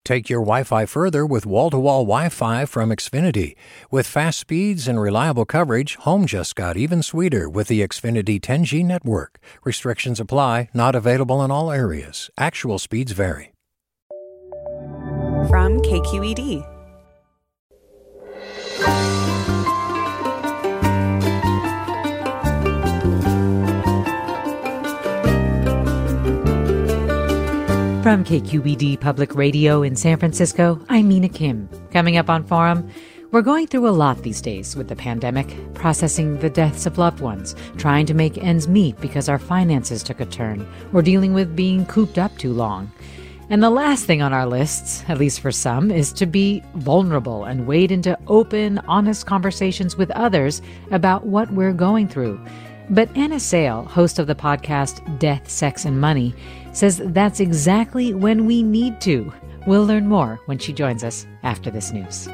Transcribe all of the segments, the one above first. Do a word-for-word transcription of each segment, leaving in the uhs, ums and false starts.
Take your Wi-Fi further with wall-to-wall Wi-Fi from Xfinity. With fast speeds and reliable coverage, home just got even sweeter with the Xfinity ten G network. Restrictions apply, not available in all areas. Actual speeds vary. From K Q E D. From K Q E D Public Radio in San Francisco, I'm Mina Kim. Coming up on Forum, we're going through a lot these days with the pandemic, processing the deaths of loved ones, trying to make ends meet because our finances took a turn, or dealing with being cooped up too long. And the last thing on our lists, at least for some, is to be vulnerable and wade into open, honest conversations with others about what we're going through. But Anna Sale, host of the podcast Death, Sex, and Money, says that's exactly when we need to. We'll learn more when she joins us after this news.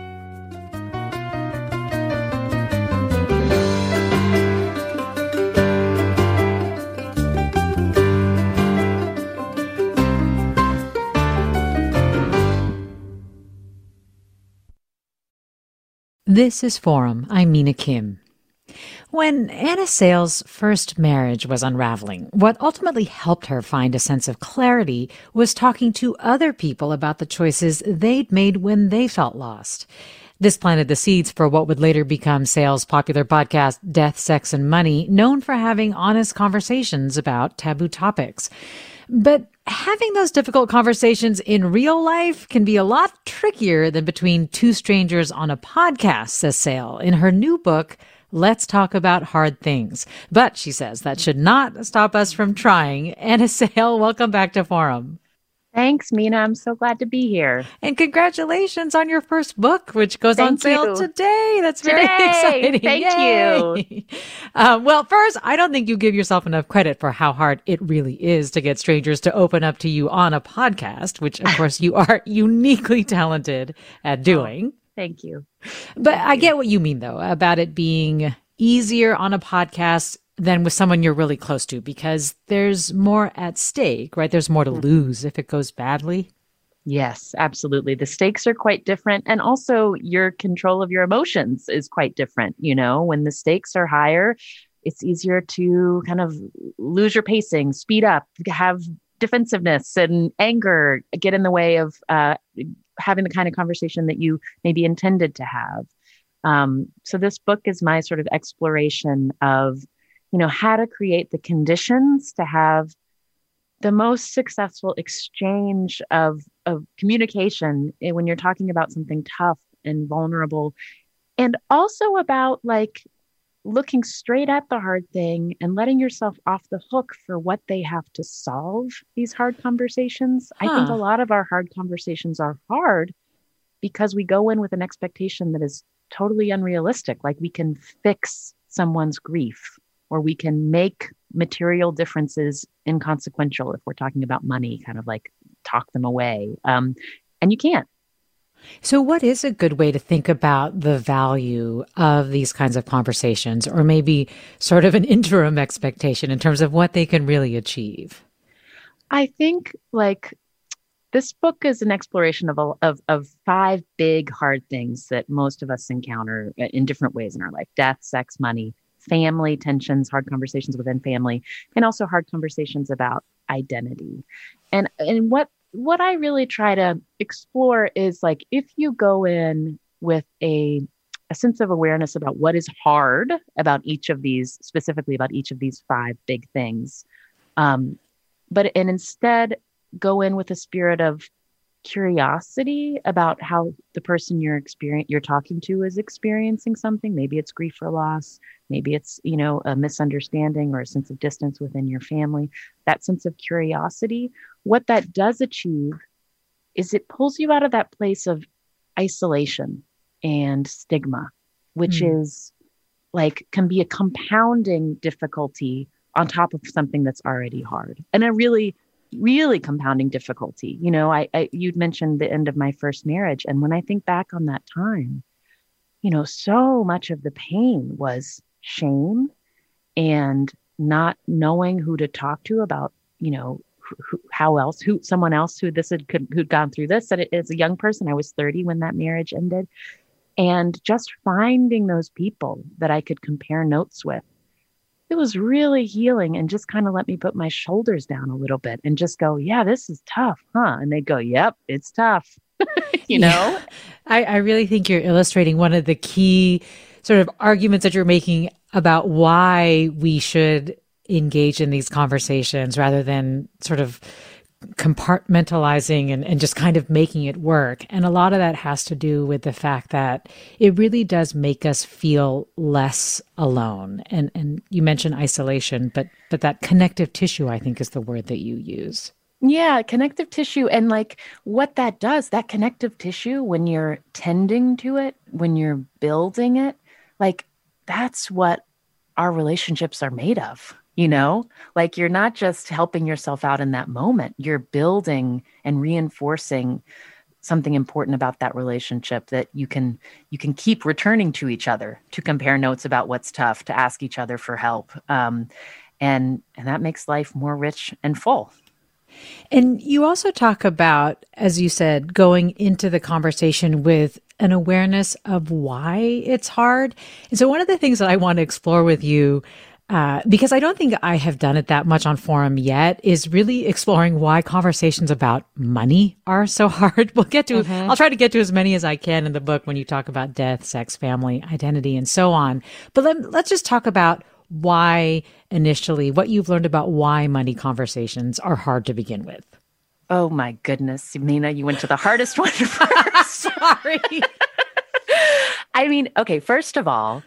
This is Forum. I'm Mina Kim. When Anna Sale's first marriage was unraveling, what ultimately helped her find a sense of clarity was talking to other people about the choices they'd made when they felt lost. This planted the seeds for what would later become Sale's popular podcast, Death, Sex, and Money, known for having honest conversations about taboo topics. But having those difficult conversations in real life can be a lot trickier than between two strangers on a podcast, says Sale in her new book, Let's Talk About Hard Things. But, she says, that should not stop us from trying. Anna Sale, welcome back to Forum. Thanks, Mina. I'm so glad to be here. And congratulations on your first book, which goes Thank on sale you. today. That's very Today. exciting. Thank Yay. you. Uh, well, first, I don't think you give yourself enough credit for how hard it really is to get strangers to open up to you on a podcast, which, of course, you are uniquely talented at doing. Oh, thank you. But Thank I you. get what you mean, though, about it being easier on a podcast than with someone you're really close to, because there's more at stake, right? There's more to lose if it goes badly. Yes, absolutely. The stakes are quite different. And also your control of your emotions is quite different. You know, when the stakes are higher, it's easier to kind of lose your pacing, speed up, have defensiveness and anger get in the way of uh, having the kind of conversation that you maybe intended to have. Um, so this book is my sort of exploration of, you know, how to create the conditions to have the most successful exchange of, of communication when you're talking about something tough and vulnerable, and also about like looking straight at the hard thing and letting yourself off the hook for what they have to solve these hard conversations. Huh. I think a lot of our hard conversations are hard because we go in with an expectation that is totally unrealistic. Like we can fix someone's grief, or we can make material differences inconsequential if we're talking about money, kind of like talk them away. Um, and you can't. So what is a good way to think about the value of these kinds of conversations, or maybe sort of an interim expectation in terms of what they can really achieve? I think like this book is an exploration of, a, of, of five big hard things that most of us encounter in different ways in our life: death, sex, money, family tensions, hard conversations within family, and also hard conversations about identity. And and what what I really try to explore is like, if you go in with a a sense of awareness about what is hard about each of these, specifically about each of these five big things, um, but and instead go in with a spirit of curiosity about how the person you're experience you're talking to is experiencing something. Maybe it's grief or loss. Maybe it's, you know, a misunderstanding or a sense of distance within your family. That sense of curiosity, what that does achieve is it pulls you out of that place of isolation and stigma, which mm. is like, can be a compounding difficulty on top of something that's already hard. And a really really compounding difficulty. You know, I, I, you'd mentioned the end of my first marriage. And when I think back on that time, you know, so much of the pain was shame and not knowing who to talk to about, you know, who, how else, who, someone else who this had, could, who'd gone through this. And as a young person, I was thirty when that marriage ended. And just finding those people that I could compare notes with, it was really healing and just kind of let me put my shoulders down a little bit and just go, yeah, this is tough, huh? And they go, yep, it's tough. you know, yeah. I, I really think you're illustrating one of the key sort of arguments that you're making about why we should engage in these conversations rather than sort of compartmentalizing and, and just kind of making it work. And a lot of that has to do with the fact that it really does make us feel less alone. And and you mentioned isolation, but but that connective tissue, I think, is the word that you use. Yeah, connective tissue. And like what that does, that connective tissue, when you're tending to it, when you're building it, like that's what our relationships are made of. You know, like you're not just helping yourself out in that moment, you're building and reinforcing something important about that relationship that you can you can keep returning to each other, to compare notes about what's tough, to ask each other for help. Um, and and that makes life more rich and full. And you also talk about, as you said, going into the conversation with an awareness of why it's hard. And so one of the things that I want to explore with you, Uh, because I don't think I have done it that much on Forum yet, is really exploring why conversations about money are so hard. We'll get to, mm-hmm. I'll try to get to as many as I can in the book when you talk about death, sex, family, identity, and so on. But let, let's just talk about why initially, what you've learned about why money conversations are hard to begin with. Oh my goodness, Mina, you went to the hardest one first. Sorry. I mean, okay, first of all,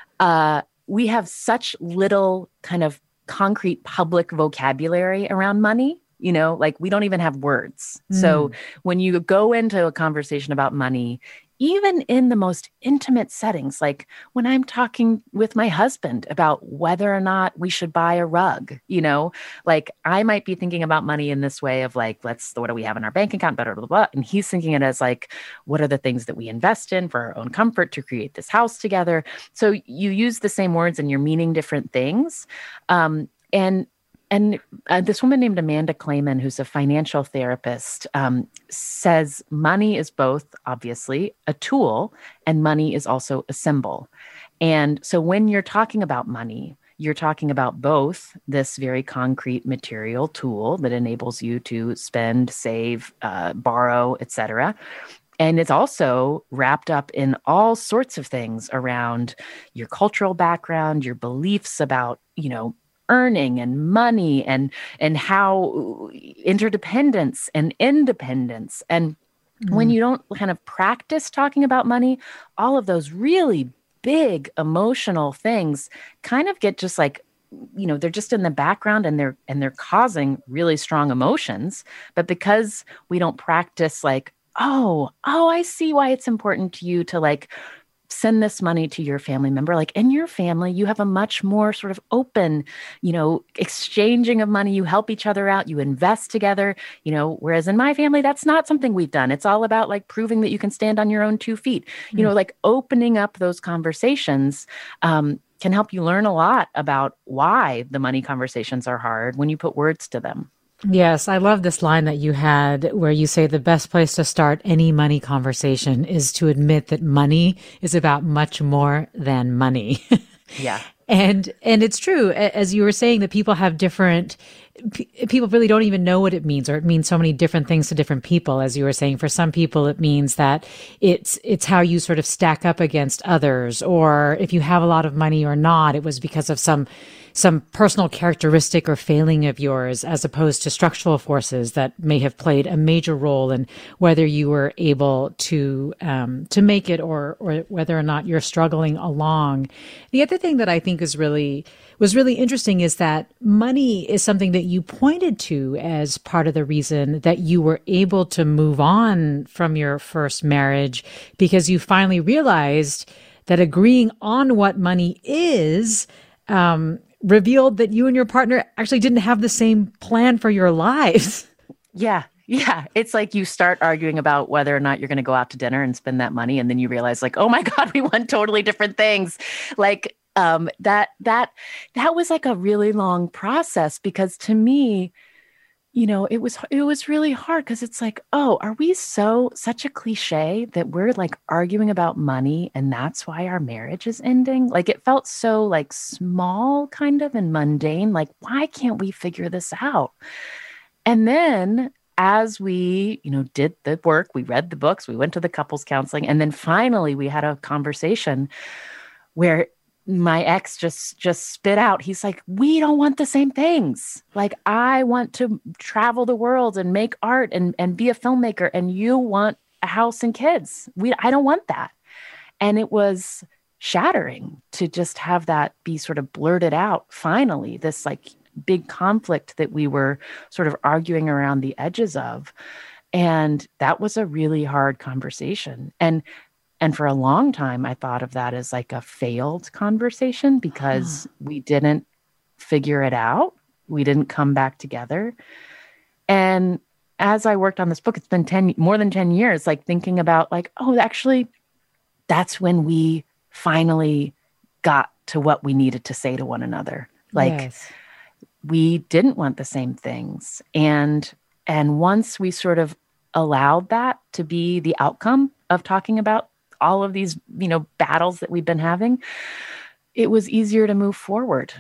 uh, we have such little kind of concrete public vocabulary around money, you know, like we don't even have words. Mm. So when you go into a conversation about money, even in the most intimate settings, like when I'm talking with my husband about whether or not we should buy a rug, you know, like I might be thinking about money in this way of like, let's, what do we have in our bank account, blah, blah, blah, blah. And he's thinking it as like, what are the things that we invest in for our own comfort to create this house together? So you use the same words and you're meaning different things. Um, and And uh, this woman named Amanda Clayman, who's a financial therapist, um, says money is both, obviously, a tool, and money is also a symbol. And so when you're talking about money, you're talking about both this very concrete material tool that enables you to spend, save, uh, borrow, et cetera. And it's also wrapped up in all sorts of things around your cultural background, your beliefs about, you know, earning and money and and how interdependence and independence. And mm. when you don't kind of practice talking about money, all of those really big emotional things kind of get just like, you know, they're just in the background and they're and they're causing really strong emotions. But because we don't practice like, oh, oh, I see why it's important to you to like send this money to your family member. Like in your family, you have a much more sort of open, you know, exchanging of money. You help each other out. You invest together, you know, whereas in my family, that's not something we've done. It's all about like proving that you can stand on your own two feet, you mm. know, like opening up those conversations um, can help you learn a lot about why the money conversations are hard when you put words to them. Yes, I love this line that you had where you say the best place to start any money conversation is to admit that money is about much more than money. Yeah. And and it's true, as you were saying, that people have different, p- people really don't even know what it means, or it means so many different things to different people. As you were saying, for some people, it means that it's it's how you sort of stack up against others, or if you have a lot of money or not, it was because of some some personal characteristic or failing of yours, as opposed to structural forces that may have played a major role in whether you were able to um, to make it, or or whether or not you're struggling along. The other thing that I think is really was really interesting is that money is something that you pointed to as part of the reason that you were able to move on from your first marriage, because you finally realized that agreeing on what money is um, revealed that you and your partner actually didn't have the same plan for your lives. Yeah. Yeah. It's like you start arguing about whether or not you're going to go out to dinner and spend that money. And then you realize like, oh my God, we want totally different things. Like um, that, that, that was like a really long process, because to me, you know, it was it was really hard because it's like, oh, are we so such a cliche that we're like arguing about money and that's why our marriage is ending? Like it felt so like small kind of and mundane. Like, why can't we figure this out? And then as we, you know, did the work, we read the books, we went to the couples counseling, and then finally we had a conversation where my ex just just spit out. He's like, we don't want the same things. Like, I want to travel the world and make art and, and be a filmmaker, and you want a house and kids. We I don't want that. And it was shattering to just have that be sort of blurted out finally, this like big conflict that we were sort of arguing around the edges of. And that was a really hard conversation. And And for a long time, I thought of that as like a failed conversation because huh. we didn't figure it out. We didn't come back together. And as I worked on this book, it's been ten, more than ten years, like thinking about like, oh, actually, that's when we finally got to what we needed to say to one another. Like yes. we didn't want the same things. And, and once we sort of allowed that to be the outcome of talking about all of these, you know, battles that we've been having, it was easier to move forward.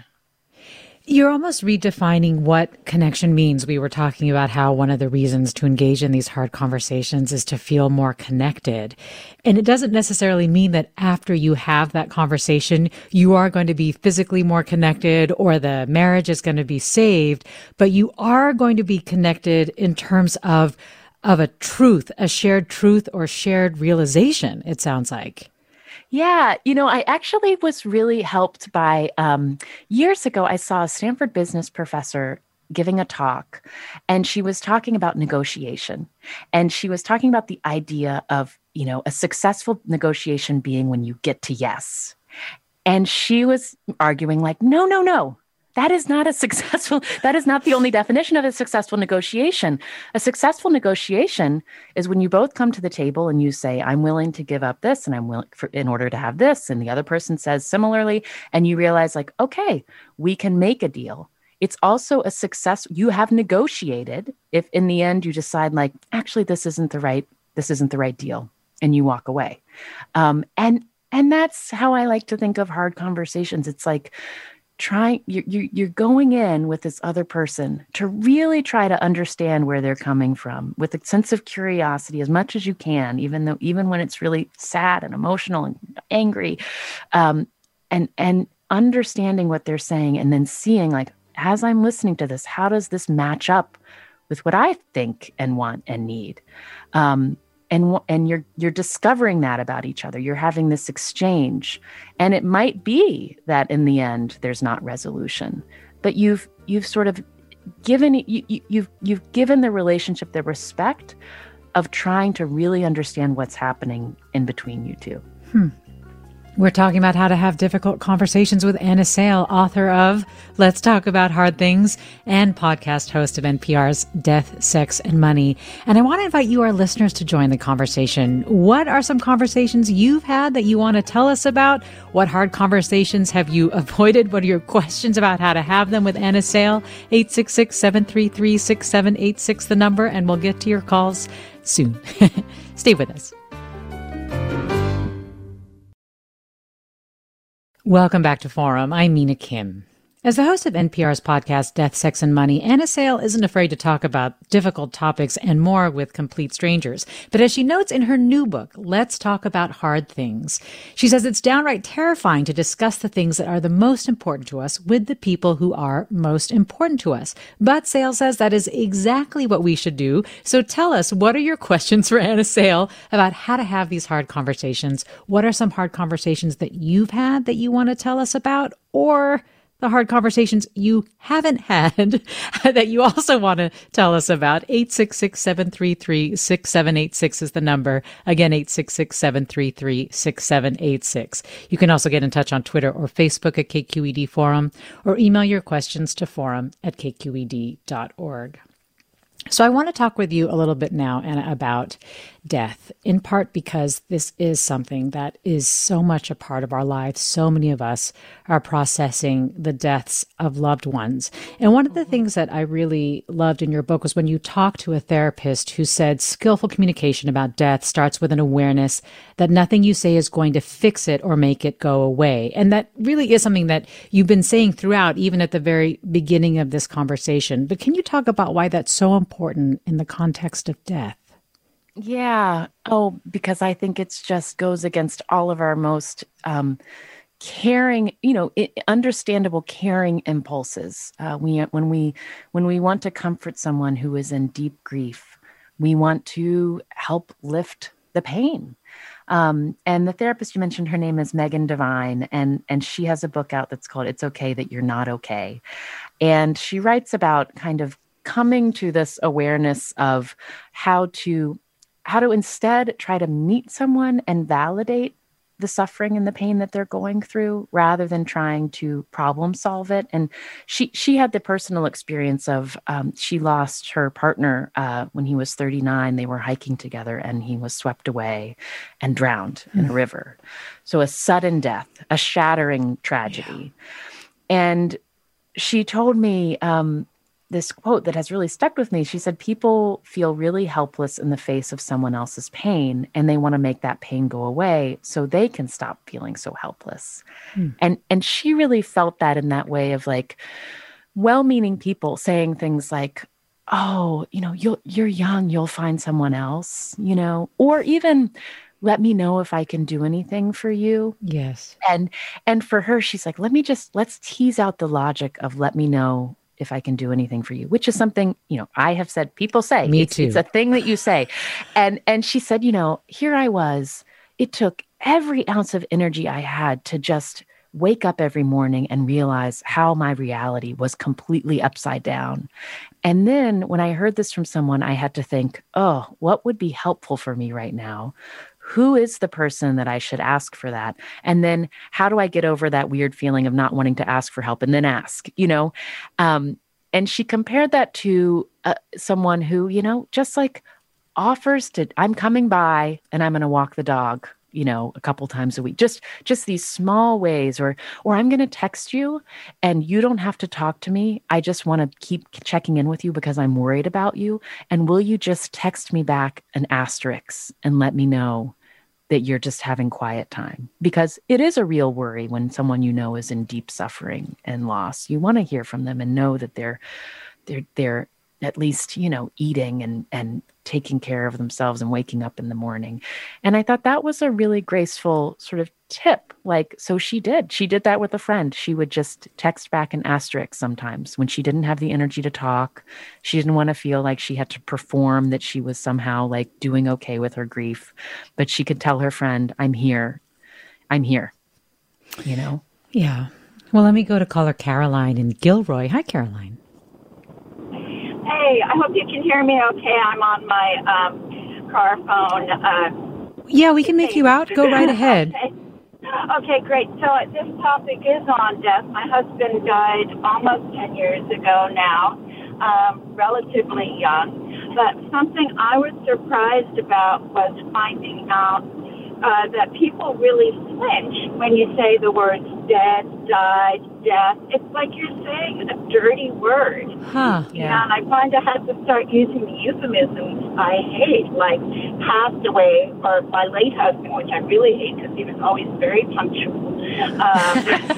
You're almost redefining what connection means. We were talking about how one of the reasons to engage in these hard conversations is to feel more connected. And it doesn't necessarily mean that after you have that conversation, you are going to be physically more connected or the marriage is going to be saved, but you are going to be connected in terms of of a truth, a shared truth or shared realization, it sounds like. Yeah. You know, I actually was really helped by, um, years ago, I saw a Stanford business professor giving a talk, and she was talking about negotiation. And she was talking about the idea of, you know, a successful negotiation being when you get to yes. And she was arguing like, no, no, no. That is not a successful, that is not the only definition of a successful negotiation. A successful negotiation is when you both come to the table and you say, I'm willing to give up this and I'm willing for, in order to have this. And the other person says similarly, and you realize like, okay, we can make a deal. It's also a success. You have negotiated if in the end you decide like, actually, this isn't the right, this isn't the right deal. And you walk away. Um, and, and that's how I like to think of hard conversations. It's like, Trying, you're, you're going in with this other person to really try to understand where they're coming from with a sense of curiosity as much as you can, even though, even when it's really sad and emotional and angry, um, and, and understanding what they're saying and then seeing like, as I'm listening to this, how does this match up with what I think and want and need? Um, And, and you're you're discovering that about each other. You're having this exchange. And it might be that in the end, there's not resolution. But you've you've sort of given you, you, you've you've given the relationship the respect of trying to really understand what's happening in between you two. Hmm. We're talking about how to have difficult conversations with Anna Sale, author of Let's Talk About Hard Things and podcast host of N P R's Death, Sex, and Money. And I want to invite you, our listeners, to join the conversation. What are some conversations you've had that you want to tell us about? What hard conversations have you avoided? What are your questions about how to have them with Anna Sale? eight six six, seven three three, six seven eight six, the number, and we'll get to your calls soon. Stay with us. Welcome back to Forum. I'm Mina Kim. As the host of N P R's podcast, Death, Sex, and Money, Anna Sale isn't afraid to talk about difficult topics and more with complete strangers. But as she notes in her new book, Let's Talk About Hard Things, she says it's downright terrifying to discuss the things that are the most important to us with the people who are most important to us. But Sale says that is exactly what we should do. So tell us, what are your questions for Anna Sale about how to have these hard conversations? What are some hard conversations that you've had that you want to tell us about? Or the hard conversations you haven't had that you also want to tell us about? eight six six, seven three three, six seven eight six is the number. Again, eight six six, seven three three, six seven eight six. You can also get in touch on Twitter or Facebook at K Q E D Forum, or email your questions to forum at k q e d dot org. So I want to talk with you a little bit now, Anna, about death, in part because this is something that is so much a part of our lives. So many of us are processing the deaths of loved ones. And one of the things that I really loved in your book was when you talked to a therapist who said skillful communication about death starts with an awareness that nothing you say is going to fix it or make it go away. And that really is something that you've been saying throughout, even at the very beginning of this conversation. But can you talk about why that's so important in the context of death? Yeah. Oh, because I think it's just goes against all of our most um, caring, you know, it, understandable caring impulses. Uh, we when we when we want to comfort someone who is in deep grief, we want to help lift the pain. Um, and the therapist you mentioned, her name is Megan Devine, and and she has a book out that's called "It's Okay That You're Not Okay," and she writes about kind of coming to this awareness of how to how to instead try to meet someone and validate the suffering and the pain that they're going through rather than trying to problem solve it. And she she had the personal experience of um, she lost her partner uh, when he was thirty-nine. They were hiking together and he was swept away and drowned mm. in a river. So a sudden death, a shattering tragedy. Yeah. And she told me um, this quote that has really stuck with me. She said, people feel really helpless in the face of someone else's pain, and they want to make that pain go away so they can stop feeling so helpless. Hmm. And and she really felt that in that way of like well-meaning people saying things like, oh, you know, you'll, you're young, you'll find someone else, you know, or even let me know if I can do anything for you. Yes. And and for her, she's like, let me just, let's tease out the logic of let me know if I can do anything for you, which is something, you know, I have said, people say, me it's, too. It's a thing that you say. And, and she said, you know, here I was, it took every ounce of energy I had to just wake up every morning and realize how my reality was completely upside down. And then when I heard this from someone, I had to think, oh, what would be helpful for me right now? Who is the person that I should ask for that? And then how do I get over that weird feeling of not wanting to ask for help and then ask, you know? Um, and she compared that to uh, someone who, you know, just like offers to, I'm coming by and I'm going to walk the dog, you know, a couple times a week, just, just these small ways, or, or I'm going to text you and you don't have to talk to me. I just want to keep checking in with you because I'm worried about you. And will you just text me back an asterisk and let me know that you're just having quiet time? Because it is a real worry when someone you know is in deep suffering and loss. You want to hear from them and know that they're, they're, they're at least, you know, eating and, and taking care of themselves and waking up in the morning. And I thought that was a really graceful sort of tip. Like, so she did, she did that with a friend. She would just text back an asterisk sometimes when she didn't have the energy to talk. She didn't want to feel like she had to perform that she was somehow like doing okay with her grief, but she could tell her friend, I'm here, I'm here, you know? Yeah. Well, let me go to caller Caroline in Gilroy. Hi, Caroline. Hey, I hope you can hear me okay. I'm on my um, car phone. Uh, yeah, we can make you out. Go right ahead. Okay. Okay, great. So uh, this topic is on death. My husband died almost ten years ago now, um, relatively young. But something I was surprised about was finding out uh, that people really flinch when you say the words dead, died, death. It's like you're saying a dirty word. Huh. Yeah. And I find I had to start using the euphemisms I hate, like passed away, or my late husband, which I really hate because he was always very punctual. Um,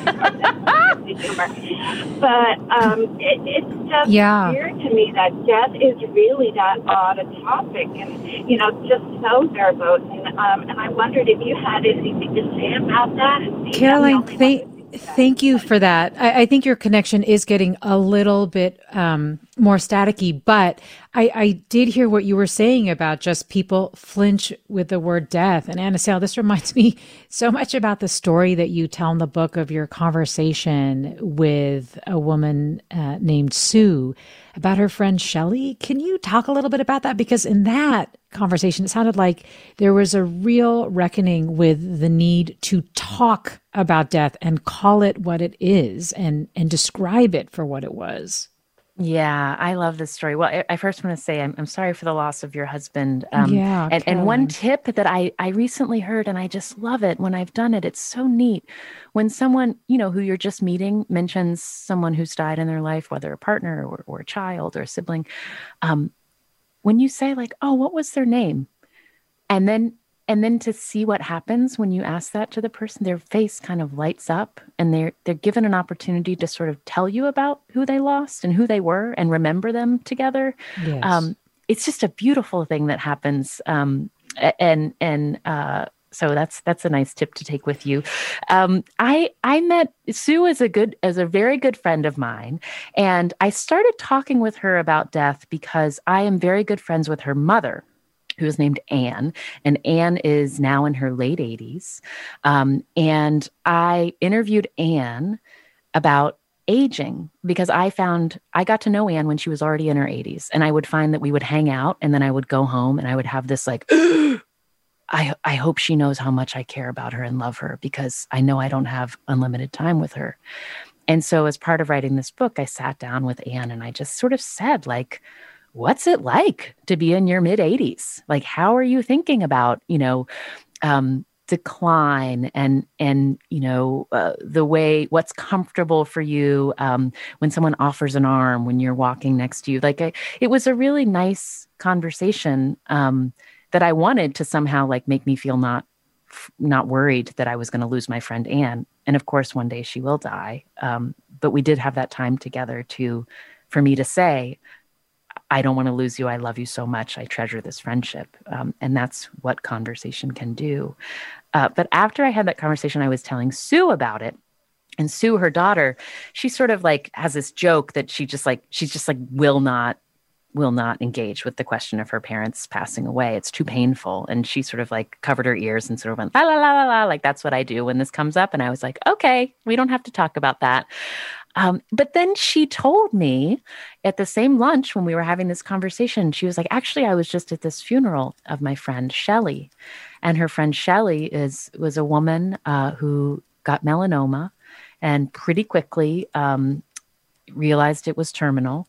but um, it, it's just yeah. weird to me that death is really that odd a topic, and, you know, just so verboten. Um, and I wondered if you had anything to say about that. Caroline, thank Thank you for that. I, I think your connection is getting a little bit um, more staticky, but I, I did hear what you were saying about just people flinch with the word death. And Anna Sale, this reminds me so much about the story that you tell in the book of your conversation with a woman uh, named Sue about her friend Shelley. Can you talk a little bit about that? Because in that conversation, it sounded like there was a real reckoning with the need to talk about death and call it what it is and, and describe it for what it was. Yeah, I love this story. Well, I, I first want to say I'm, I'm sorry for the loss of your husband. Um, Yeah, and, and one Caroline. tip that I, I recently heard, and I just love it when I've done it, it's so neat. When someone, you know, who you're just meeting mentions someone who's died in their life, whether a partner or, or a child or a sibling, um, when you say like, oh, what was their name? And then and then to see what happens when you ask that to the person, their face kind of lights up and they're they're given an opportunity to sort of tell you about who they lost and who they were and remember them together. Yes. Um, it's just a beautiful thing that happens. Um, and and uh, so that's that's a nice tip to take with you. Um, I I met Sue as a good as a very good friend of mine, and I started talking with her about death because I am very good friends with her mother, who is named Anne. And Anne is now in her late eighties. Um, and I interviewed Anne about aging because I found I got to know Anne when she was already in her eighties. And I would find that we would hang out and then I would go home and I would have this like, I, I hope she knows how much I care about her and love her because I know I don't have unlimited time with her. And so as part of writing this book, I sat down with Anne and I just sort of said like, what's it like to be in your mid eighties? Like, how are you thinking about, you know, um, decline and, and, you know, uh, the way, what's comfortable for you um, when someone offers an arm, when you're walking next to you? Like, I, it was a really nice conversation um, that I wanted to somehow like make me feel not, not worried that I was going to lose my friend Anne. And of course, one day she will die. Um, but we did have that time together to, for me to say, I don't want to lose you. I love you so much. I treasure this friendship. Um, and that's what conversation can do. Uh, but after I had that conversation, I was telling Sue about it. And Sue, her daughter, she sort of like has this joke that she just like, she's just like, will not, will not engage with the question of her parents passing away. It's too painful. And she sort of like covered her ears and sort of went, la, la, la, la, la. Like, that's what I do when this comes up. And I was like, okay, we don't have to talk about that. Um, but then she told me at the same lunch when we were having this conversation, she was like, actually, I was just at this funeral of my friend Shelley. And her friend Shelley is was a woman uh, who got melanoma and pretty quickly um, realized it was terminal.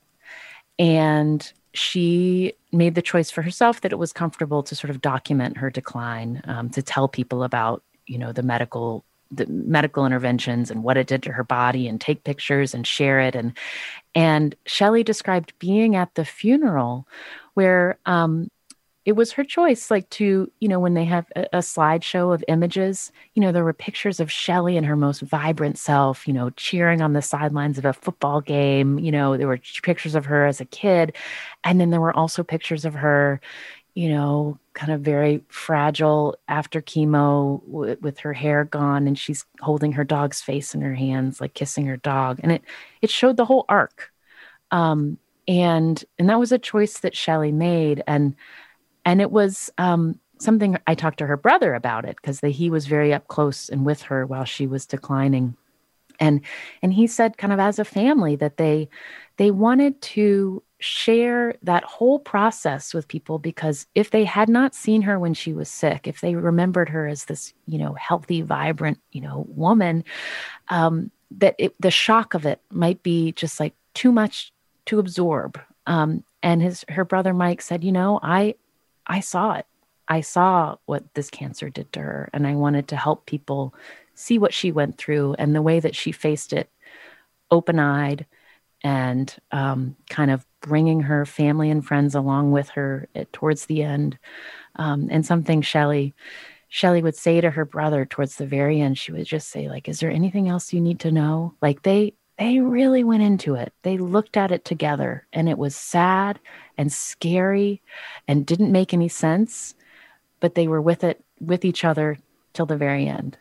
And she made the choice for herself that it was comfortable to sort of document her decline, um, to tell people about, you know, the medical the medical interventions and what it did to her body and take pictures and share it. And, and Shelley described being at the funeral where, um, it was her choice, like to, you know, when they have a, a slideshow of images, you know, there were pictures of Shelley in her most vibrant self, you know, cheering on the sidelines of a football game. You know, there were pictures of her as a kid. And then there were also pictures of her, you know, kind of very fragile after chemo w- with her hair gone. And she's holding her dog's face in her hands, like kissing her dog. And it, it showed the whole arc. Um, and, and that was a choice that Shelley made. And, and it was um, something I talked to her brother about it because he was very up close and with her while she was declining. And, and he said kind of as a family that they, they wanted to share that whole process with people because if they had not seen her when she was sick, if they remembered her as this, you know, healthy, vibrant, you know, woman, um, that it, the shock of it might be just like too much to absorb. Um, and his, her brother Mike said, you know, I, I saw it. I saw what this cancer did to her, and I wanted to help people see what she went through and the way that she faced it open-eyed and um, kind of bringing her family and friends along with her at, towards the end. Um, and something Shelley, Shelley would say to her brother towards the very end, she would just say, like, is there anything else you need to know? Like they, they really went into it. They looked at it together, and it was sad and scary and didn't make any sense, but they were with it, with each other till the very end.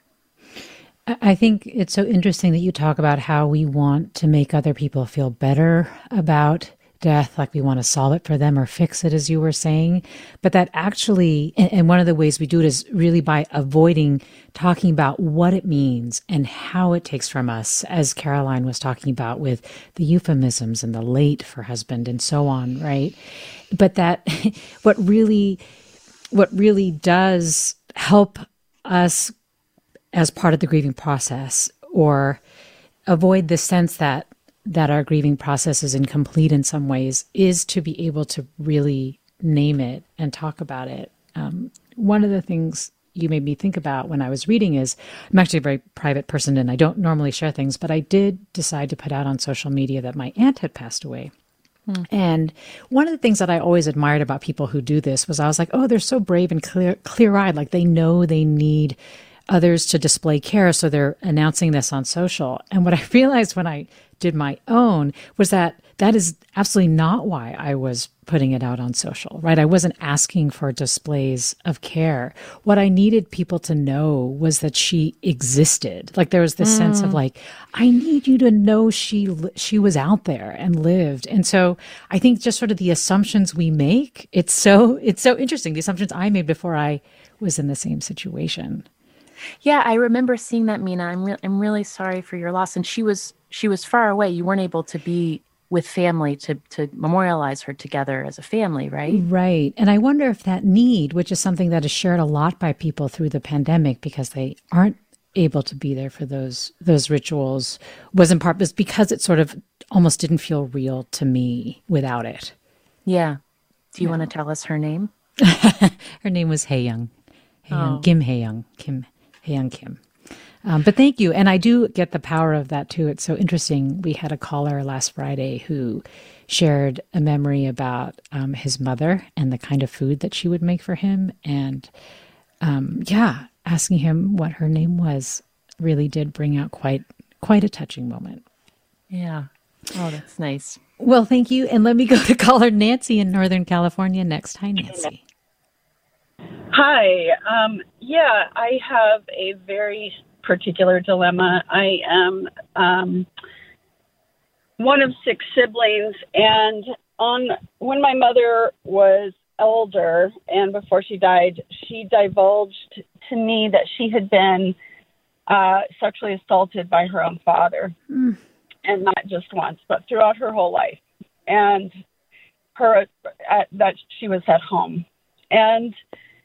I think it's so interesting that you talk about how we want to make other people feel better about death, like we want to solve it for them or fix it, as you were saying. But that actually, and one of the ways we do it is really by avoiding talking about what it means and how it takes from us, as Caroline was talking about with the euphemisms and the late for husband and so on, right? But that what really, what really does help us as part of the grieving process, or avoid the sense that that our grieving process is incomplete in some ways is to be able to really name it and talk about it. Um, one of the things you made me think about when I was reading is, I'm actually a very private person and I don't normally share things, but I did decide to put out on social media that my aunt had passed away. Hmm. And one of the things that I always admired about people who do this was I was like, oh, they're so brave and clear, clear-eyed. Like they know they need others to display care, so they're announcing this on social. And what I realized when I did my own was that that is absolutely not why I was putting it out on social, right? I wasn't asking for displays of care. What I needed people to know was that she existed. Like there was this mm. sense of like, I need you to know she she was out there and lived. And so I think just sort of the assumptions we make, it's so it's so interesting. The assumptions I made before I was in the same situation. Yeah, I remember seeing that, Mina. I'm re- I'm really sorry for your loss. And she was she was far away. You weren't able to be with family to to memorialize her together as a family, right? Right. And I wonder if that need, which is something that is shared a lot by people through the pandemic because they aren't able to be there for those those rituals, was in part because it sort of almost didn't feel real to me without it. Yeah. Do you yeah. want to tell us her name? Her name was Hae-young. Hae-young. Oh. Kim Hae-young. Kim Hae-young Kim. Um, but thank you. And I do get the power of that too. It's so interesting. We had a caller last Friday who shared a memory about um, his mother and the kind of food that she would make for him. And um, yeah, asking him what her name was really did bring out quite, quite a touching moment. Yeah. Oh, that's nice. Well, thank you. And let me go to caller Nancy in Northern California next. Hi, Nancy. Hi. Um, yeah, I have a very particular dilemma. I am um, one of six siblings, and on when my mother was older and before she died, she divulged to me that she had been uh, sexually assaulted by her own father, mm. and not just once, but throughout her whole life, and her uh, that she was at home, and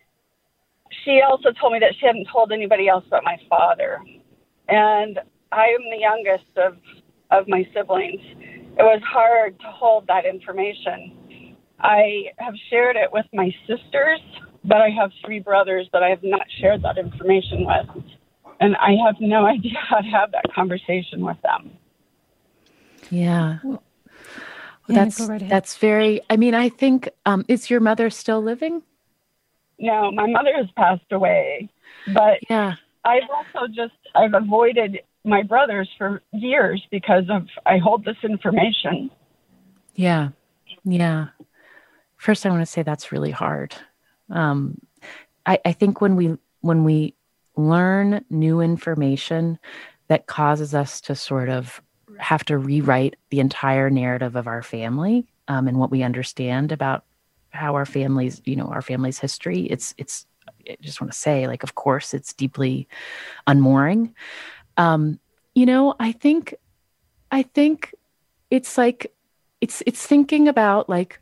she also told me that she hadn't told anybody else but my father. And I am the youngest of, of my siblings. It was hard to hold that information. I have shared it with my sisters, but I have three brothers that I have not shared that information with. And I have no idea how to have that conversation with them. Yeah. Well, that's, yeah, right that's very, I mean, I think, um, is your mother still living? No, my mother has passed away, but yeah, I've also just, I've avoided my brothers for years because of, I hold this information. Yeah. Yeah. First, I want to say that's really hard. Um, I, I think when we, when we learn new information that causes us to sort of have to rewrite the entire narrative of our family, um, and what we understand about how our families, you know, our family's history, it's, it's, I just want to say, like, of course, it's deeply unmooring. Um, you know, I think, I think it's like, it's, it's thinking about like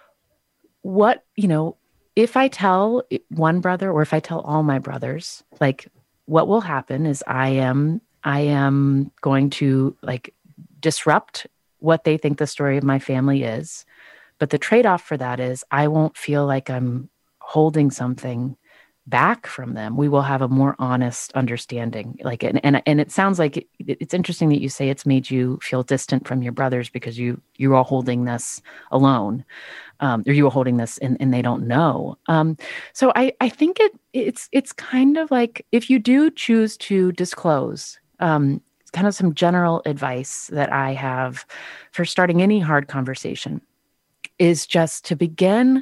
what, you know, if I tell one brother or if I tell all my brothers, like what will happen is I am, I am going to like disrupt what they think the story of my family is. But the trade-off for that is I won't feel like I'm holding something back from them. We will have a more honest understanding. Like, and and, and it sounds like it, it's interesting that you say it's made you feel distant from your brothers because you you're all holding this alone, um, or you are holding this and, and they don't know. Um, so I I think it it's it's kind of like if you do choose to disclose. Um, it's kind of some general advice that I have for starting any hard conversation. Is just to begin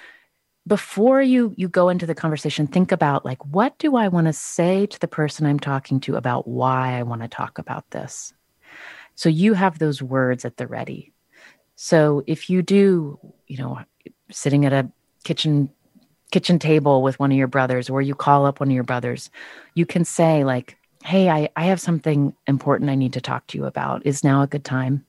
before you you go into the conversation, think about like, what do I want to say to the person I'm talking to about why I want to talk about this? So you have those words at the ready. So if you do, you know, sitting at a kitchen kitchen table with one of your brothers, or you call up one of your brothers, you can say like, hey, I, I have something important I need to talk to you about. Is now a good time?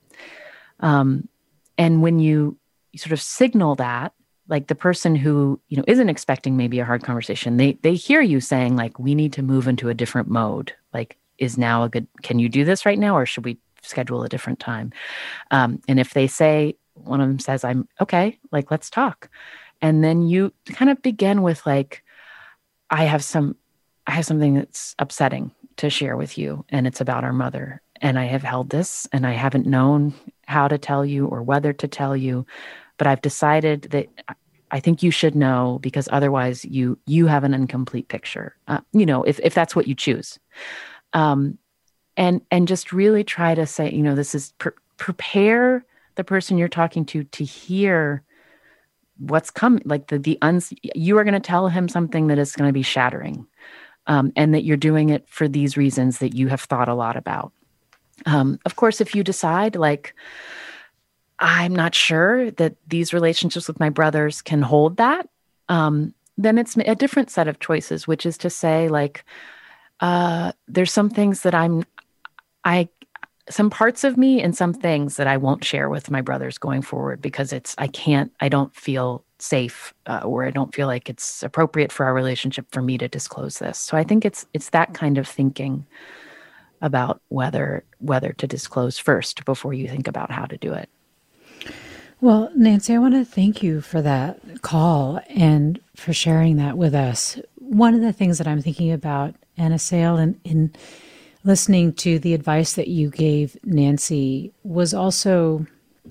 Um, and when you you sort of signal that, like the person who, you know, isn't expecting maybe a hard conversation, they they hear you saying like, we need to move into a different mode. Like, is now a good, can you do this right now? Or should we schedule a different time. Um, and if they say, one of them says, I'm okay, like, let's talk. And then you kind of begin with like, I have some, I have something that's upsetting to share with you, and it's about our mother. And I have held this, and I haven't known how to tell you or whether to tell you, but I've decided that I think you should know, because otherwise you you have an incomplete picture. Uh, you know, if if that's what you choose, um, and and just really try to say, you know, this is pre- prepare the person you're talking to to hear what's coming. Like the the uns, you are going to tell him something that is going to be shattering, um, and that you're doing it for these reasons that you have thought a lot about. Um, of course, if you decide like, I'm not sure that these relationships with my brothers can hold that, um, then it's a different set of choices, which is to say, like, uh, there's some things that I'm, I, some parts of me and some things that I won't share with my brothers going forward, because it's, I can't, I don't feel safe, uh, or I don't feel like it's appropriate for our relationship for me to disclose this. So I think it's, it's that kind of thinking about whether, whether to disclose first before you think about how to do it. Well, Nancy, I want to thank you for that call and for sharing that with us. One of the things that I'm thinking about, Anna Sale, and in listening to the advice that you gave Nancy, was also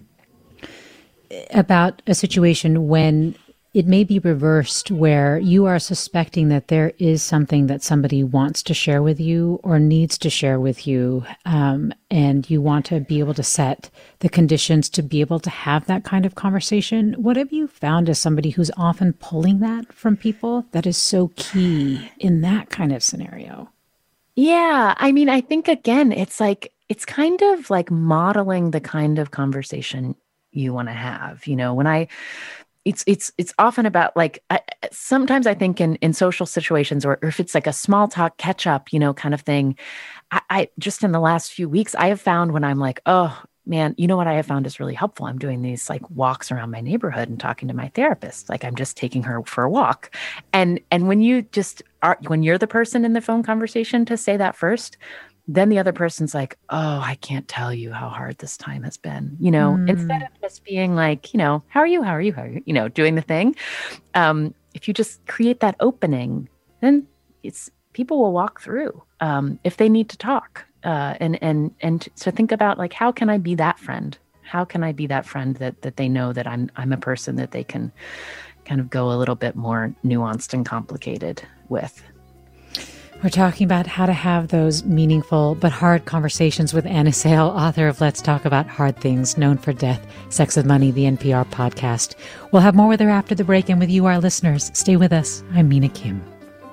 about a situation when it may be reversed, where you are suspecting that there is something that somebody wants to share with you or needs to share with you, um, and you want to be able to set the conditions to be able to have that kind of conversation. What have you found as somebody who's often pulling that from people that is so key in that kind of scenario? Yeah, I mean, I think, again, it's like, it's kind of like modeling the kind of conversation you want to have. You know, when I... It's it's it's often about like, I, sometimes I think in, in social situations, or, or if it's like a small talk catch up, you know, kind of thing, I, I just in the last few weeks, I have found when I'm like, oh man, you know what I have found is really helpful? I'm doing these like walks around my neighborhood and talking to my therapist. Like I'm just taking her for a walk. And and when you just are, when you're the person in the phone conversation to say that first, then the other person's like, oh, I can't tell you how hard this time has been, you know, mm. instead of just being like, you know, how are you? How are you? How are you? You know, doing the thing. Um, if you just create that opening, then it's, people will walk through um, if they need to talk. Uh, and, and, and so think about like, how can I be that friend? How can I be that friend that, that they know that I'm, I'm a person that they can kind of go a little bit more nuanced and complicated with. We're talking about how to have those meaningful but hard conversations with Anna Sale, author of Let's Talk About Hard Things, Known for Death, Sex with Money, the N P R podcast. We'll have more with her after the break, and with you, our listeners. Stay with us. I'm Mina Kim.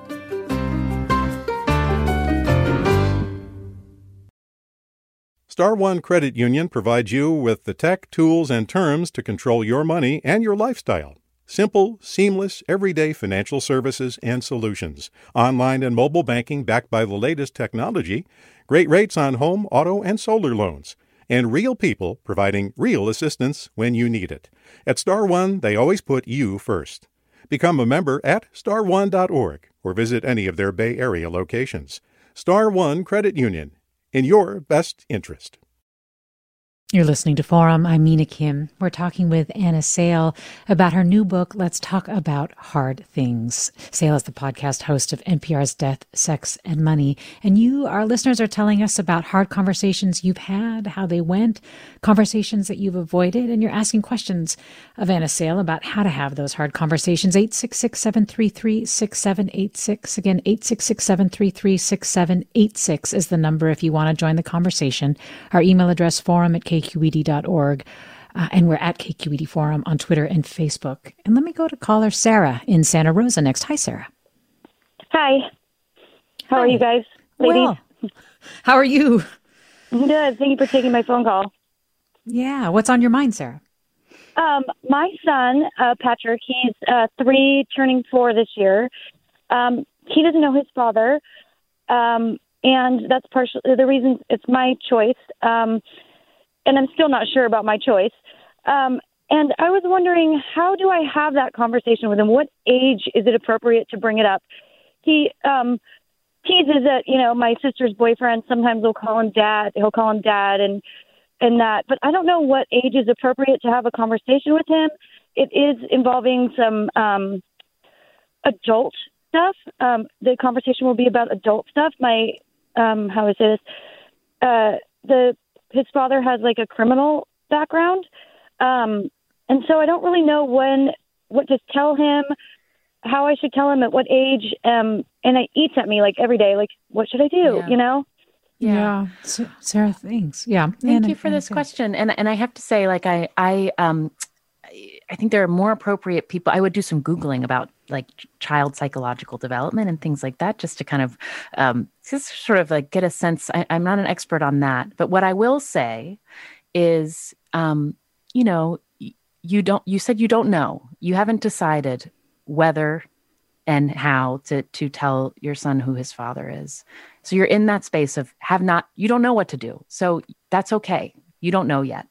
Star One Credit Union provides you with the tech, tools, and terms to control your money and your lifestyle. Simple, seamless, everyday financial services and solutions. Online and mobile banking backed by the latest technology. Great rates on home, auto, and solar loans. And real people providing real assistance when you need it. At Star One, they always put you first. Become a member at star one dot org or visit any of their Bay Area locations. Star One Credit Union. In your best interest. You're listening to Forum. I'm Mina Kim. We're talking with Anna Sale about her new book, Let's Talk About Hard Things. Sale is the podcast host of N P R's Death, Sex, and Money. And you, our listeners, are telling us about hard conversations you've had, how they went, conversations that you've avoided, and you're asking questions of Anna Sale about how to have those hard conversations. eight six six, seven three three, six seven eight six. Again, eight six six, seven three three, six seven eight six is the number if you want to join the conversation. Our email address, forum at k q e d dot org. Uh, and we're at K Q E D Forum on Twitter and Facebook. And let me go to caller Sarah in Santa Rosa next. Hi, Sarah. Hi. How Hi. are you guys, ladies? Well, how are you? Good. Thank you for taking my phone call. Yeah. What's on your mind, Sarah? Um, my son, uh, Patrick, he's uh, three, turning four this year. Um, he doesn't know his father. Um, and that's partially the reason it's my choice. Um, and I'm still not sure about my choice. Um, and I was wondering, how do I have that conversation with him? What age is it appropriate to bring it up? He um, teases that, you know, my sister's boyfriend, sometimes will call him dad. He'll call him dad and, and that. But I don't know what age is appropriate to have a conversation with him. It is involving some um, adult stuff. Um, the conversation will be about adult stuff. My, um, how is this? Uh, the his father has like a criminal background, um, and so I don't really know when what to tell him, how I should tell him at what age. Um, and it eats at me like every day. Like, what should I do? Yeah. You know? Yeah. yeah. So, Sarah, thanks. Yeah. Thank and, you for this question. And and I have to say, like, I I um I think there are more appropriate people. I would do some Googling about like child psychological development and things like that, just to kind of um, just sort of like get a sense. I, I'm not an expert on that, but what I will say is, um, you know, you don't. You said you don't know. You haven't decided whether and how to to tell your son who his father is. So you're in that space of have not. You don't know what to do. So that's okay. You don't know yet,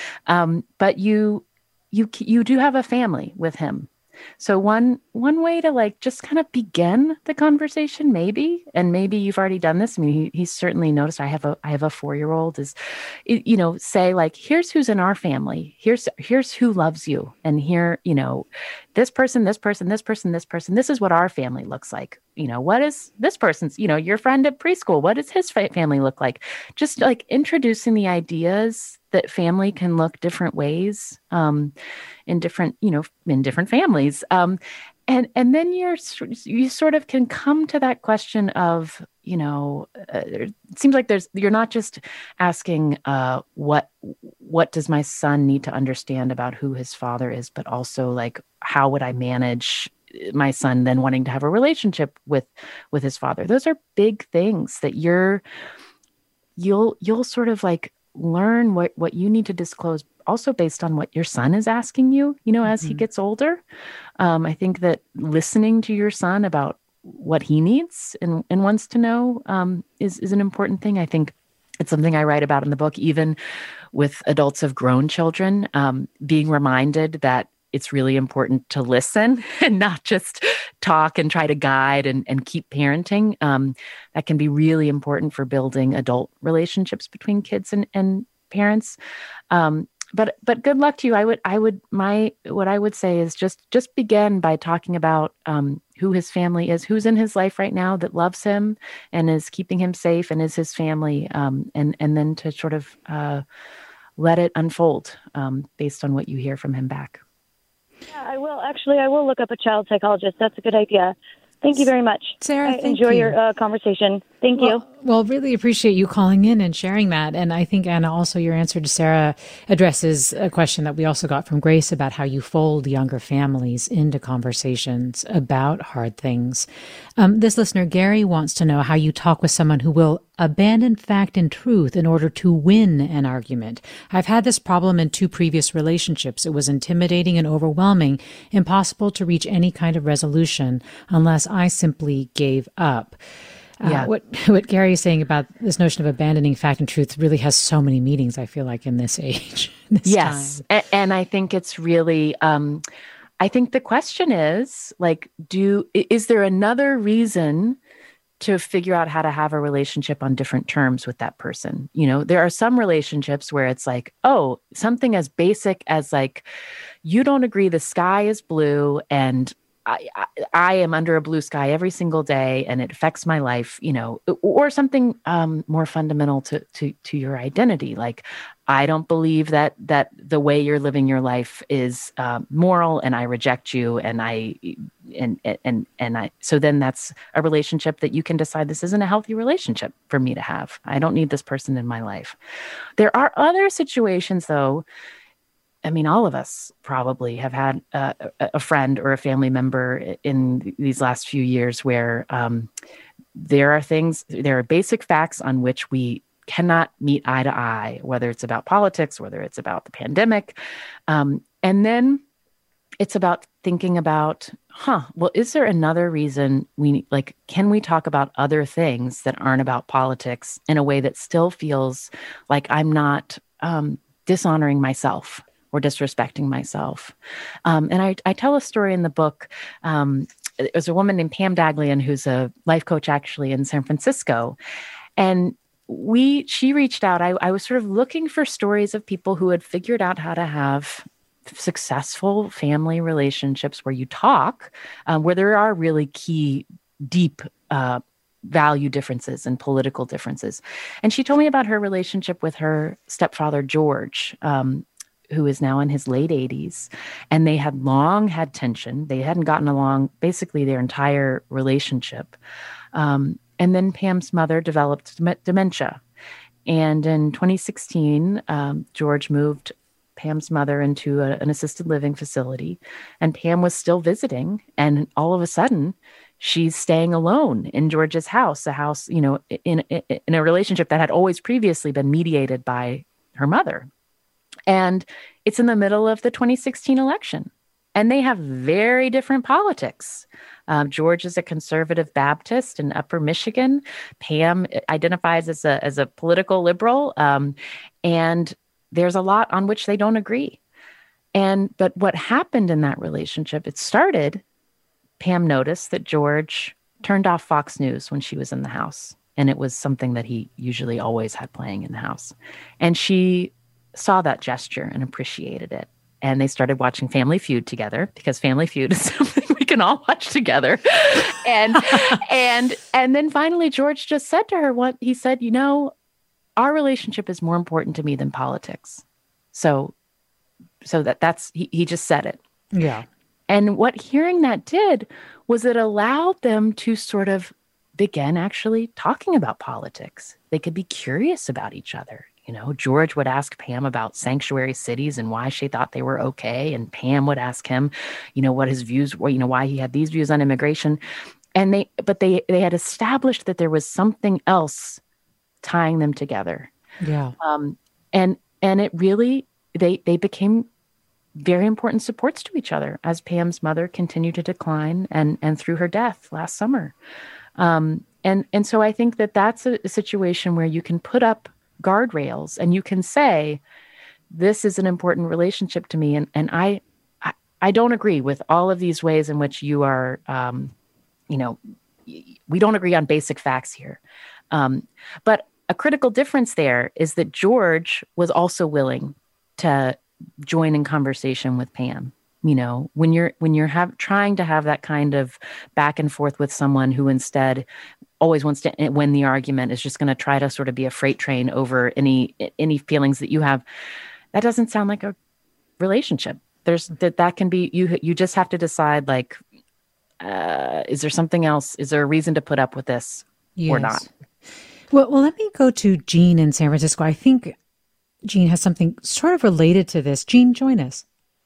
um, but you. You you do have a family with him. So one one way to like just kind of begin the conversation, maybe, and maybe you've already done this. I mean, he, he's certainly noticed. I have a I have a four year old. Is you know say like, here's who's in our family. Here's here's who loves you, and here you know this person, this person, this person, this person. This is what our family looks like. You know, what is this person's? You know, your friend at preschool. What does his family look like? Just like introducing the ideas that family can look different ways, um, in different, you know, in different families. Um, and, and then you're, you sort of can come to that question of, you know, uh, it seems like there's, you're not just asking, uh, what, what does my son need to understand about who his father is, but also like, how would I manage my son then wanting to have a relationship with, with his father? Those are big things that you're, you'll, you'll sort of like, learn what, what you need to disclose also based on what your son is asking you, you know, as mm-hmm. he gets older. Um, I think that listening to your son about what he needs and, and wants to know um, is, is an important thing. I think it's something I write about in the book, even with adults of grown children, um, being reminded that it's really important to listen and not just talk and try to guide and, and keep parenting. Um, that can be really important for building adult relationships between kids and, and parents. Um, but but good luck to you. I would I would my what I would say is just just begin by talking about um, who his family is, who's in his life right now that loves him and is keeping him safe and is his family, um, and and then to sort of uh, let it unfold um, based on what you hear from him back. Yeah, I will. Actually, I will look up a child psychologist. That's a good idea. Thank you very much. Sarah, I thank enjoy you. your uh, conversation. Thank well, you. Well, really appreciate you calling in and sharing that. And I think, Anna, also your answer to Sarah addresses a question that we also got from Grace about how you fold younger families into conversations about hard things. Um, this listener, Gary, wants to know how you talk with someone who will abandon fact and truth in order to win an argument. I've had this problem in two previous relationships. It was intimidating and overwhelming, impossible to reach any kind of resolution unless I simply gave up. Yeah. Uh, what what Gary is saying about this notion of abandoning fact and truth really has so many meanings, I feel like, in this age. this yes. time. A- and I think it's really, um, I think the question is, like, do is there another reason to figure out how to have a relationship on different terms with that person? You know, there are some relationships where it's like, oh, something as basic as like, you don't agree the sky is blue and I, I, I am under a blue sky every single day and it affects my life, you know, or something um, more fundamental to, to, to your identity. Like, I don't believe that, that the way you're living your life is uh, moral and I reject you. And I, and, and, and I, so then that's a relationship that you can decide this isn't a healthy relationship for me to have. I don't need this person in my life. There are other situations though. I mean, all of us probably have had uh, a friend or a family member in these last few years where um, there are things, there are basic facts on which we cannot meet eye to eye, whether it's about politics, whether it's about the pandemic. Um, and then it's about thinking about, huh, well, is there another reason we like, can we talk about other things that aren't about politics in a way that still feels like I'm not um, dishonoring myself or disrespecting myself? Um, and I, I tell a story in the book um, it was a woman named Pam Daglian, who's a life coach actually in San Francisco. And we, she reached out. I, I was sort of looking for stories of people who had figured out how to have successful family relationships where you talk, um, where there are really key, deep uh, value differences and political differences. And she told me about her relationship with her stepfather, George, um, who is now in his late eighties. And they had long had tension. They hadn't gotten along basically their entire relationship. Um, and then Pam's mother developed dem- dementia. And in twenty sixteen, um, George moved Pam's mother into a, an assisted living facility, and Pam was still visiting. And all of a sudden, she's staying alone in George's house, a house, you know, in, in, in a relationship that had always previously been mediated by her mother. And it's in the middle of the twenty sixteen election, and they have very different politics. Um, George is a conservative Baptist in Upper Michigan. Pam identifies as a as a political liberal, um, and there's a lot on which they don't agree. And but what happened in that relationship? It started. Pam noticed that George turned off Fox News when she was in the house, and it was something that he usually always had playing in the house. And she saw that gesture and appreciated it. And they started watching Family Feud together, because Family Feud is something we can all watch together. and and and then finally, George just said to her, "What he said, you know, our relationship is more important to me than politics." So, so that that's he, he just said it. Yeah. And what hearing that did was it allowed them to sort of begin actually talking about politics. They could be curious about each other. You know, George would ask Pam about sanctuary cities and why she thought they were okay. And Pam would ask him, you know, what his views were, you know, why he had these views on immigration. And they, but they, they had established that there was something else tying them together. Yeah. Um, and, and it really, they, they became very important supports to each other as Pam's mother continued to decline and, and through her death last summer. Um, and, and so I think that that's a, a situation where you can put up guardrails and you can say, this is an important relationship to me. And, and I, I, I don't agree with all of these ways in which you are, um, you know, we don't agree on basic facts here. Um, but a critical difference there is that George was also willing to join in conversation with Pam. You know, when you're when you're have, trying to have that kind of back and forth with someone who instead always wants to win the argument, is just going to try to sort of be a freight train over any any feelings that you have, that doesn't sound like a relationship. There's that that can be you. You just have to decide, like, uh, is there something else? Is there a reason to put up with this yes. or not? Well, well, let me go to Jean in San Francisco. I think Jean has something sort of related to this. Jean, join us.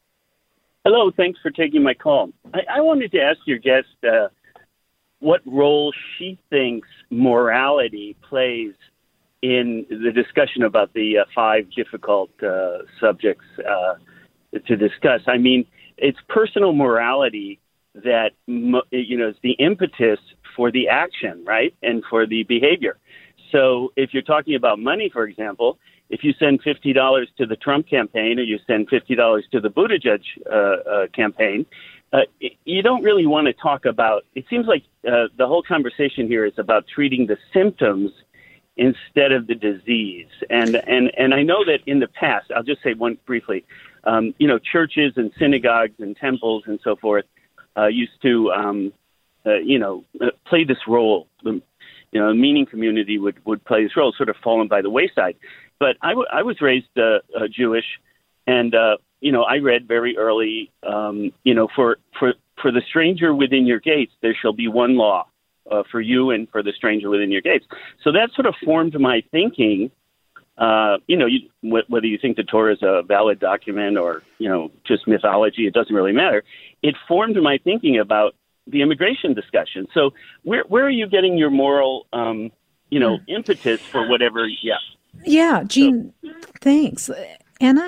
Hello, thanks for taking my call. I, I wanted to ask your guest uh, what role she thinks morality plays in the discussion about the uh, five difficult uh, subjects uh, to discuss. I mean, it's personal morality that, you know, is the impetus for the action, right, and for the behavior. So if you're talking about money, for example, if you send fifty dollars to the Trump campaign or you send fifty dollars to the Buttigieg uh, uh, campaign, uh, you don't really want to talk about, it seems like uh, the whole conversation here is about treating the symptoms instead of the disease. And, and, and I know that in the past, I'll just say one briefly, um, you know, churches and synagogues and temples and so forth uh, used to, um, uh, you know, uh, play this role. You know, a meaning community would, would play this role, sort of fallen by the wayside. But I, w- I was raised uh, uh, Jewish, and, uh, you know, I read very early, um, you know, for, for, for the stranger within your gates, there shall be one law uh, for you and for the stranger within your gates. So that sort of formed my thinking, uh, you know, you, wh- whether you think the Torah is a valid document or, you know, just mythology, it doesn't really matter. It formed my thinking about the immigration discussion. So where where are you getting your moral, um, you know, impetus for whatever? Yeah. Yeah, Jean, so, thanks. Anna?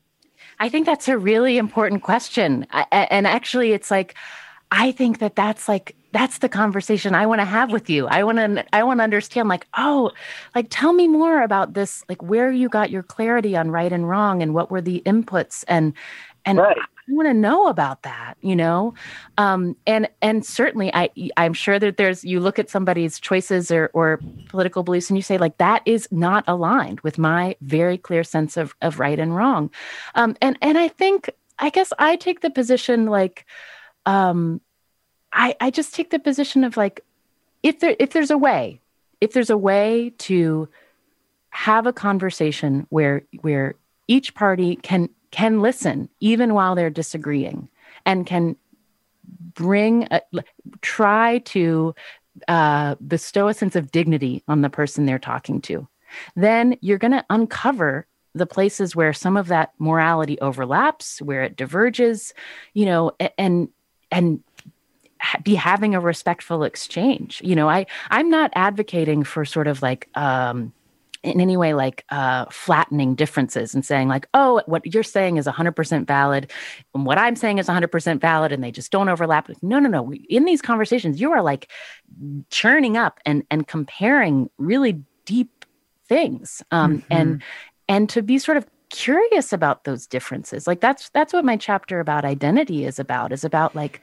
I think that's a really important question. I, and actually, it's like, I think that that's like, that's the conversation I want to have with you. I want to, I want to understand, like, oh, like, tell me more about this, like where you got your clarity on right and wrong and what were the inputs. And, and right. I want to know about that, you know? Um, and, and certainly I, I'm sure that there's, you look at somebody's choices or, or political beliefs and you say like, that is not aligned with my very clear sense of, of right and wrong. Um, and, and I think, I guess I take the position like, um, I, I just take the position of like, if there, if there's a way, if there's a way to have a conversation where, where each party can, can listen even while they're disagreeing and can bring, a, try to uh, bestow a sense of dignity on the person they're talking to, then you're going to uncover the places where some of that morality overlaps, where it diverges, you know, and, and be having a respectful exchange. You know, I, I'm not advocating for sort of like, um, in any way, like uh, flattening differences and saying like, oh, what you're saying is one hundred percent valid and what I'm saying is one hundred percent valid and they just don't overlap. No, no, no. We, in these conversations, you are like churning up and, and comparing really deep things. Um, mm-hmm. And, and to be sort of curious about those differences. Like that's, that's what my chapter about identity is about, is about like,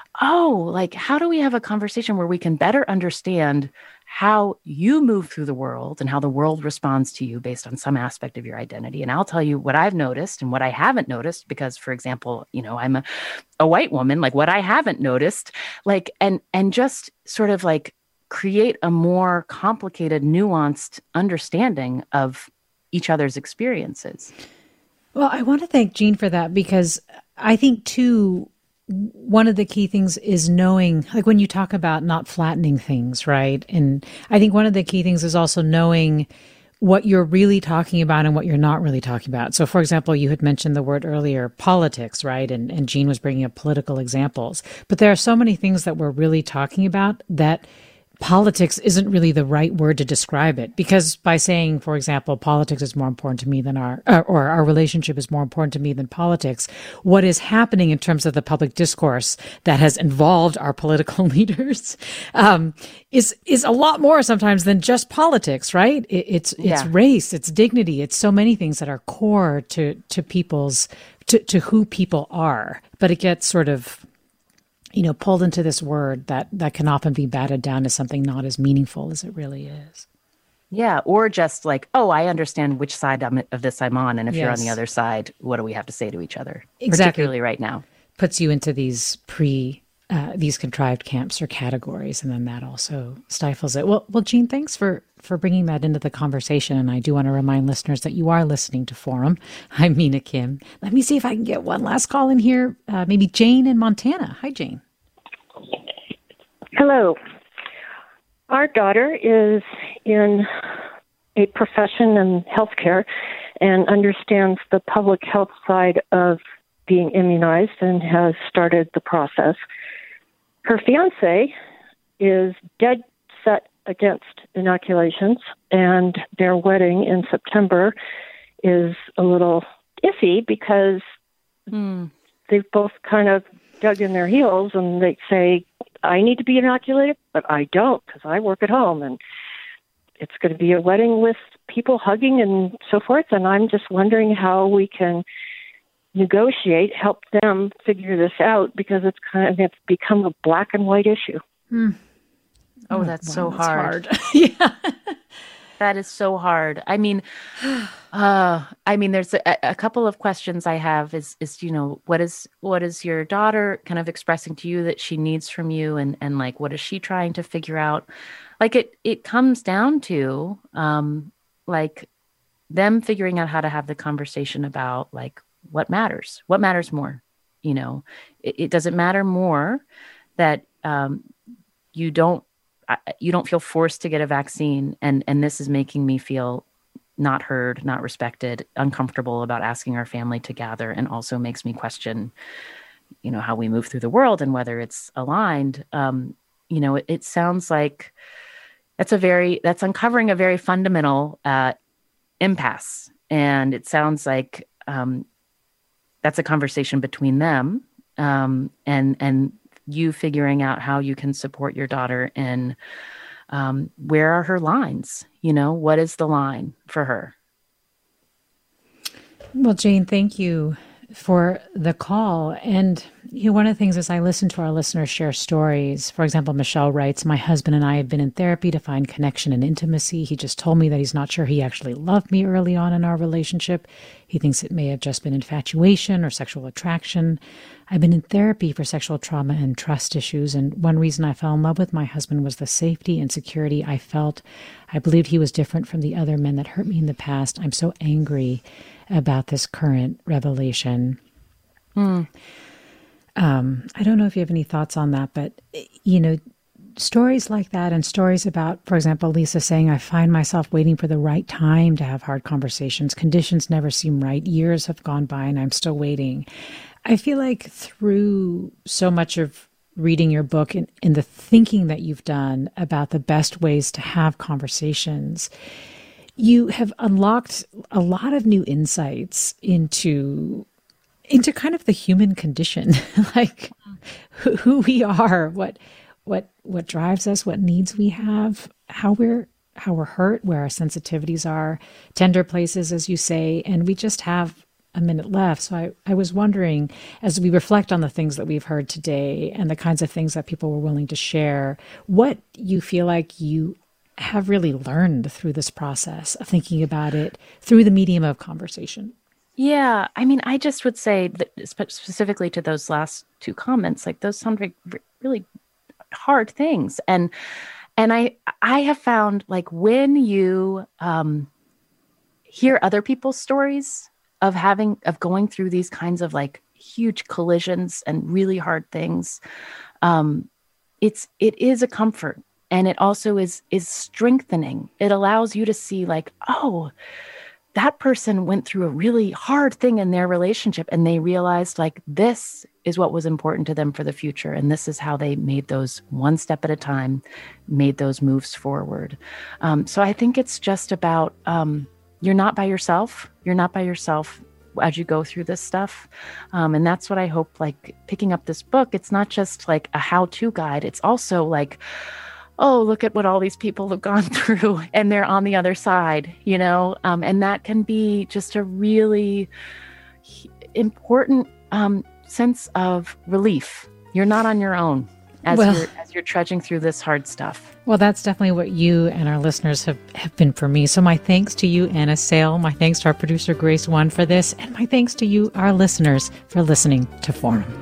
oh, like how do we have a conversation where we can better understand how you move through the world and how the world responds to you based on some aspect of your identity. And I'll tell you what I've noticed and what I haven't noticed, because, for example, you know, I'm a, a white woman, like what I haven't noticed, like, and, and just sort of like create a more complicated, nuanced understanding of each other's experiences. Well, I want to thank Jean for that, because I think too, one of the key things is knowing, like when you talk about not flattening things, right? And I think one of the key things is also knowing what you're really talking about and what you're not really talking about. So, for example, you had mentioned the word earlier, politics, right? And, and Jean was bringing up political examples. But there are so many things that we're really talking about that politics isn't really the right word to describe it, because by saying, for example, politics is more important to me than our, or, or our relationship is more important to me than politics, what is happening in terms of the public discourse that has involved our political leaders um, is is a lot more sometimes than just politics, right? It, it's it's yeah. race, it's dignity, it's so many things that are core to to people's to to who people are, but it gets sort of, you know, pulled into this word that, that can often be batted down as something not as meaningful as it really is. Yeah. Or just like, oh, I understand which side I'm, of this I'm on. And if yes. you're on the other side, what do we have to say to each other? Exactly. Particularly right now. Puts you into these pre, uh, these contrived camps or categories. And then that also stifles it. Well, well, Jean, thanks for, for bringing that into the conversation. And I do want to remind listeners that you are listening to Forum. I'm Mina Kim. Let me see if I can get one last call in here. Uh, maybe Jane in Montana. Hi, Jane. Hello. Our daughter is in a profession in healthcare and understands the public health side of being immunized and has started the process. Her fiance is dead set against inoculations, and their wedding in September is a little iffy because mm. they've both kind of dug in their heels and they say, I need to be inoculated, but I don't because I work at home, and it's going to be a wedding with people hugging and so forth. And I'm just wondering how we can negotiate, help them figure this out, because it's kind of it's become a black and white issue. Hmm. Oh, that's wow, so that's hard. hard. Yeah. That is so hard. I mean, uh, I mean, there's a, a couple of questions I have is, is, you know, what is, what is your daughter kind of expressing to you that she needs from you? And, and like, what is she trying to figure out? Like it, it comes down to, um, like them figuring out how to have the conversation about like, what matters, what matters more, you know, it, it doesn't matter more that, um, you don't, you don't feel forced to get a vaccine. And, and this is making me feel not heard, not respected, uncomfortable about asking our family to gather, and also makes me question, you know, how we move through the world and whether it's aligned. Um, you know, it, it sounds like that's a very, that's uncovering a very fundamental uh, impasse. And it sounds like um, that's a conversation between them um, and, and, you figuring out how you can support your daughter and um, where are her lines? You know, what is the line for her? Well, Jane, thank you for the call. And you know, one of the things is I listen to our listeners share stories. For example, Michelle writes, my husband and I have been in therapy to find connection and intimacy. He just told me that he's not sure he actually loved me early on in our relationship. He thinks it may have just been infatuation or sexual attraction. I've been in therapy for sexual trauma and trust issues. And one reason I fell in love with my husband was the safety and security I felt. I believed he was different from the other men that hurt me in the past. I'm so angry about this current revelation. Hmm. Um, I don't know if you have any thoughts on that, but, you know, stories like that and stories about, for example, Lisa saying, I find myself waiting for the right time to have hard conversations. Conditions never seem right. Years have gone by and I'm still waiting. I feel like through so much of reading your book and, and the thinking that you've done about the best ways to have conversations, you have unlocked a lot of new insights into into kind of the human condition, like who, who we are, what what what drives us, what needs we have, how we're how we're hurt, where our sensitivities are, tender places, as you say. And we just have a minute left. So I, I was wondering, as we reflect on the things that we've heard today and the kinds of things that people were willing to share, what you feel like you have really learned through this process of thinking about it through the medium of conversation. Yeah, I mean, I just would say that spe- specifically to those last two comments, like those sound like really hard things. And and I I have found, like, when you um, hear other people's stories of having of going through these kinds of like huge collisions and really hard things, um, it's it is a comfort, and it also is is strengthening. It allows you to see, like, oh, that person went through a really hard thing in their relationship and they realized, like, this is what was important to them for the future. And this is how they made those one step at a time, made those moves forward. Um, so I think it's just about, um, you're not by yourself. You're not by yourself as you go through this stuff. Um, and that's what I hope, like, picking up this book, it's not just like a how-to guide. It's also like, oh, look at what all these people have gone through and they're on the other side, you know? Um, and that can be just a really important um, sense of relief. You're not on your own as, well, you're, as you're trudging through this hard stuff. Well, that's definitely what you and our listeners have, have been for me. So my thanks to you, Anna Sale. My thanks to our producer, Grace One, for this. And my thanks to you, our listeners, for listening to Forum.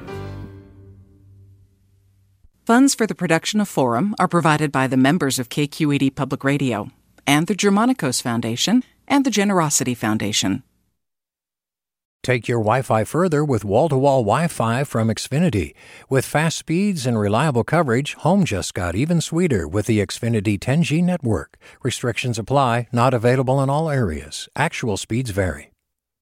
Funds for the production of Forum are provided by the members of K Q E D Public Radio and the Germanicos Foundation and the Generosity Foundation. Take your Wi-Fi further with wall-to-wall Wi-Fi from Xfinity. With fast speeds and reliable coverage, home just got even sweeter with the Xfinity ten G network. Restrictions apply, not available in all areas. Actual speeds vary.